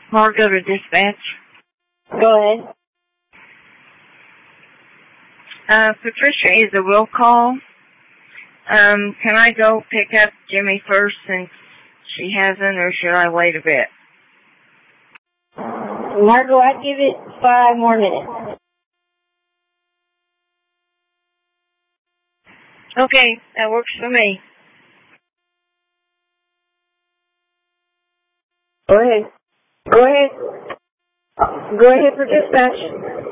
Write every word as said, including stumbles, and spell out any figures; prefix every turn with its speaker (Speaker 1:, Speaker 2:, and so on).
Speaker 1: Margo to dispatch.
Speaker 2: Go ahead.
Speaker 1: Uh, Patricia is a will call. Um, can I go pick up Jimmy first since she hasn't, or should I wait a bit?
Speaker 2: Margo, I'd give it five more minutes.
Speaker 1: Okay, that works for me.
Speaker 2: Go ahead. Go ahead. Go ahead for dispatch.